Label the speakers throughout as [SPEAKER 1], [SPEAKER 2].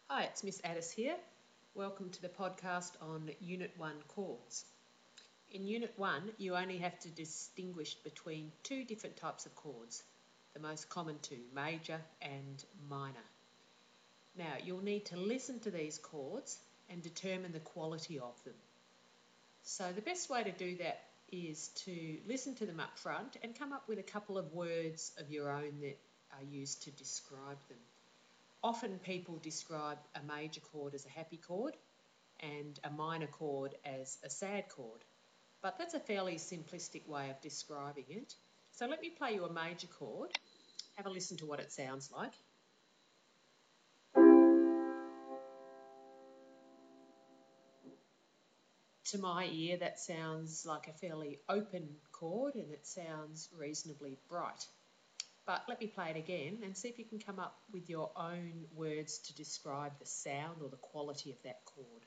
[SPEAKER 1] Hi, it's Miss Addis here. Welcome to the podcast on Unit 1 chords. In Unit 1, you only have to distinguish between two different types of chords, the most common two, major and minor. Now, you'll need to listen to these chords and determine the quality of them. So the best way to do that is to listen to them up front and come up with a couple of words of your own that are used to describe them. Often people describe a major chord as a happy chord and a minor chord as a sad chord, but that's a fairly simplistic way of describing it. So let me play you a major chord. Have a listen to what it sounds like. To my ear, that sounds like a fairly open chord and it sounds reasonably bright. But let me play it again and see if you can come up with your own words to describe the sound or the quality of that chord.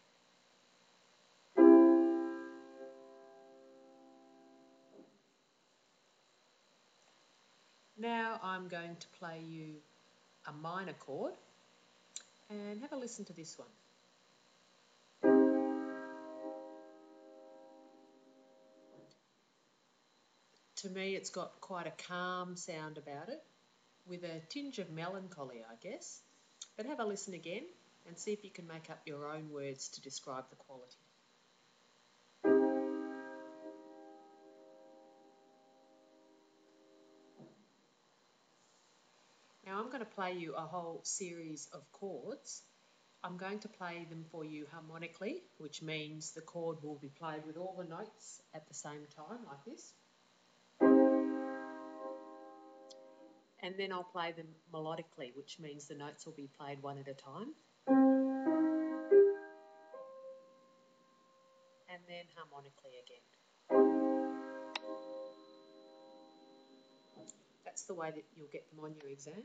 [SPEAKER 1] Now I'm going to play you a minor chord and have a listen to this one. To me, it's got quite a calm sound about it, with a tinge of melancholy, I guess. But have a listen again and see if you can make up your own words to describe the quality. Now I'm going to play you a whole series of chords. I'm going to play them for you harmonically, which means the chord will be played with all the notes at the same time, like this. And then I'll play them melodically, which means the notes will be played one at a time. And then harmonically again. That's the way that you'll get them on your exam.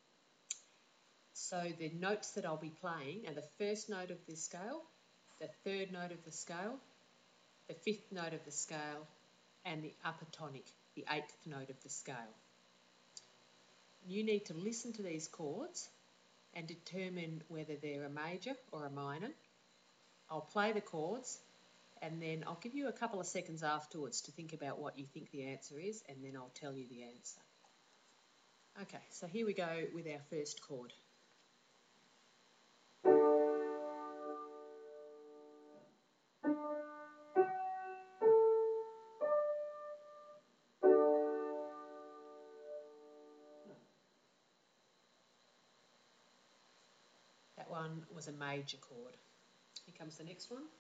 [SPEAKER 1] So the notes that I'll be playing are the first note of the scale, the third note of the scale, the fifth note of the scale, and the upper tonic, the eighth note of the scale. You need to listen to these chords and determine whether they're a major or a minor. I'll play the chords and then I'll give you a couple of seconds afterwards to think about what you think the answer is, and then I'll tell you the answer. Okay, so here we go with our first chord. That one was a major chord. Here comes the next one.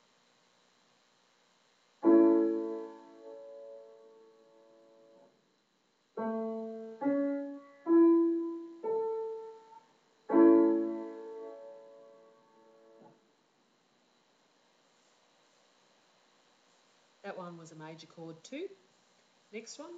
[SPEAKER 1] That one was a major chord too. Next one.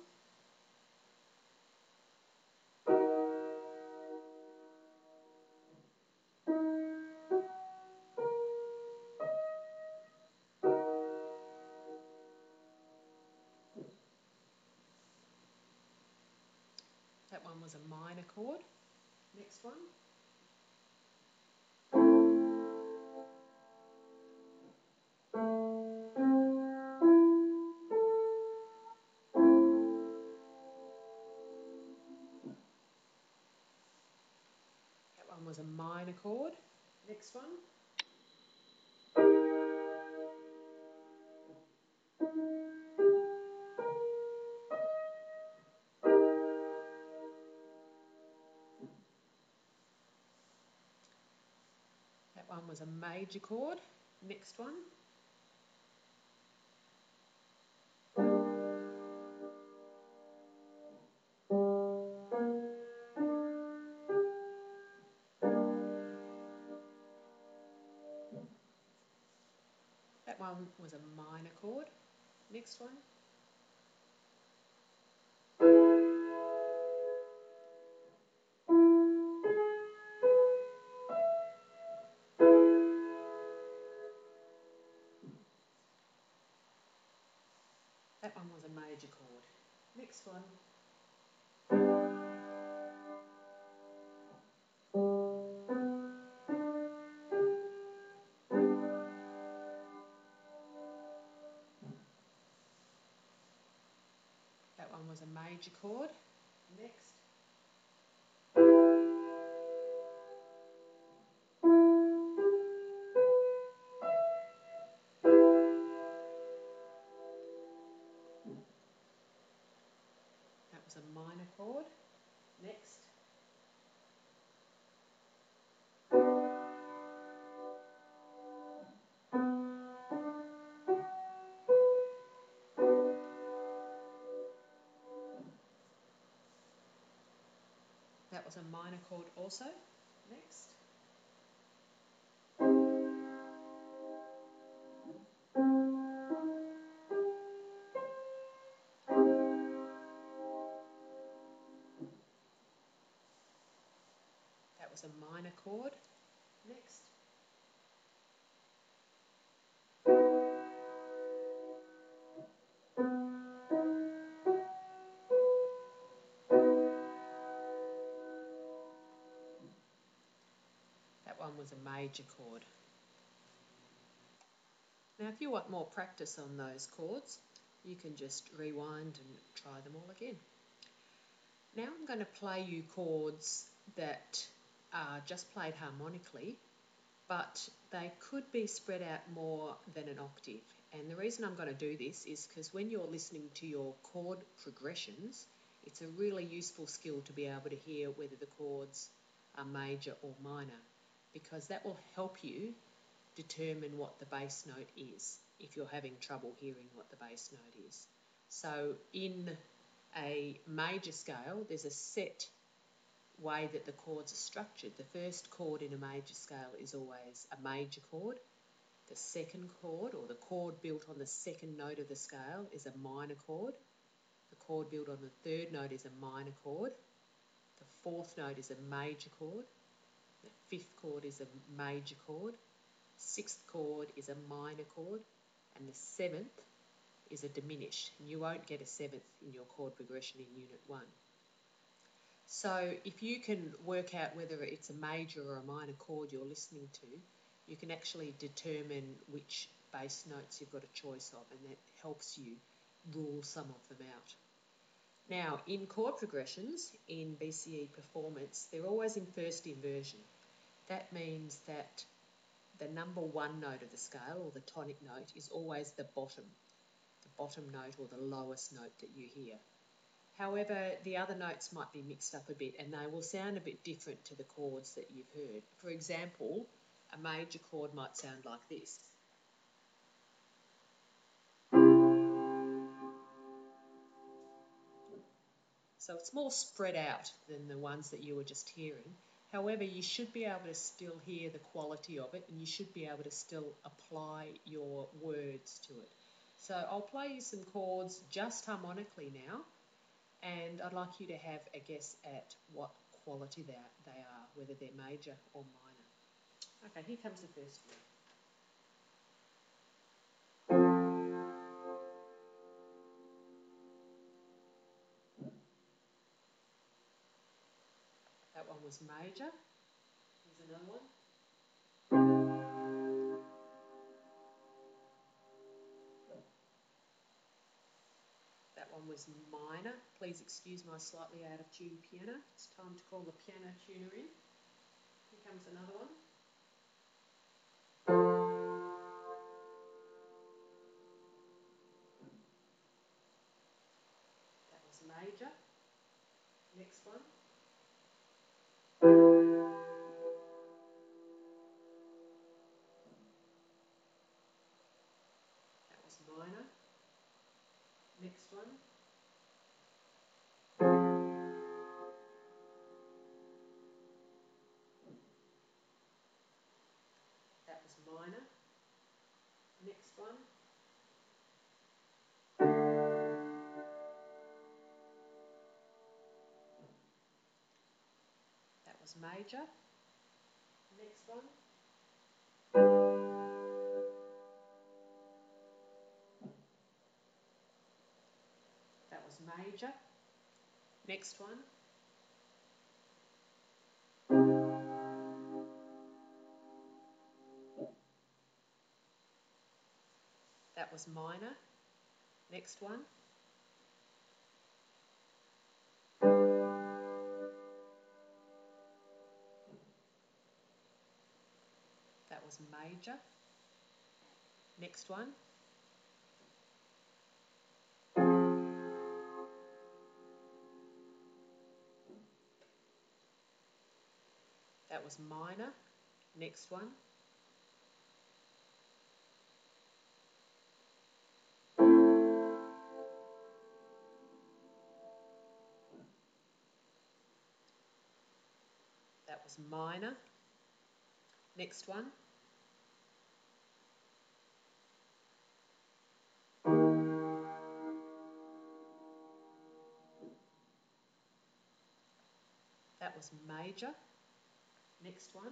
[SPEAKER 1] That one was a minor chord. Next one. That one was a minor chord. Next one. That one was a major chord. Next one. That one was a minor chord. Next one. That one was a major chord. Next one. was a major chord. Next. That was a minor chord. Next. That was a minor chord also. Next. That was a minor chord. Next. That one was a major chord. Now if you want more practice on those chords, you can just rewind and try them all again. Now I'm going to play you chords that are just played harmonically, but they could be spread out more than an octave. And the reason I'm going to do this is because when you're listening to your chord progressions, it's a really useful skill to be able to hear whether the chords are major or minor, because that will help you determine what the bass note is if you're having trouble hearing what the bass note is. So in a major scale, there's a set way that the chords are structured. The first chord in a major scale is always a major chord. The second chord, or the chord built on the second note of the scale, is a minor chord. The chord built on the third note is a minor chord. The fourth note is a major chord. The fifth chord is a major chord. Sixth chord is a minor chord. And the seventh is a diminished. And you won't get a seventh in your chord progression in Unit 1. So if you can work out whether it's a major or a minor chord you're listening to, you can actually determine which bass notes you've got a choice of, and that helps you rule some of them out. Now, in chord progressions, in BCE performance, they're always in first inversion. That means that the number one note of the scale, or the tonic note, is always the bottom note or the lowest note that you hear. However, the other notes might be mixed up a bit and they will sound a bit different to the chords that you've heard. For example, a major chord might sound like this. So it's more spread out than the ones that you were just hearing. However, you should be able to still hear the quality of it, and you should be able to still apply your words to it. So I'll play you some chords just harmonically now, and I'd like you to have a guess at what quality they are, whether they're major or minor. Okay, here comes the first one. That one was major. Here's another one. That one was minor. Please excuse my slightly out of tune piano. It's time to call the piano tuner in. Here comes another one. That was major. Next one. That was minor. Next one. That was minor. Next one. That was major. Next one. That was major. Next one. That was minor. Next one. was major. Next one. That was minor. Next one. That was minor. Next one. That was major. Next one.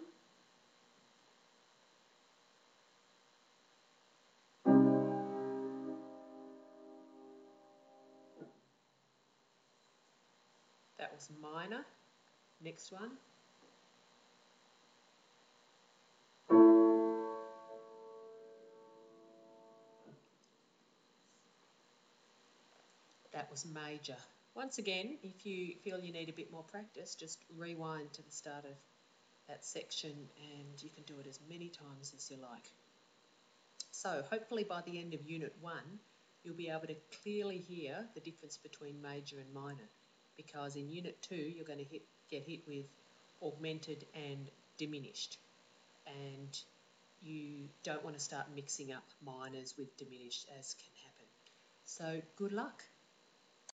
[SPEAKER 1] That was minor. Next one. That was major. Once again, if you feel you need a bit more practice, just rewind to the start of that section and you can do it as many times as you like. So hopefully by the end of Unit 1, you'll be able to clearly hear the difference between major and minor, because in Unit 2 you're going to get hit with augmented and diminished, and you don't want to start mixing up minors with diminished, as can happen. So good luck.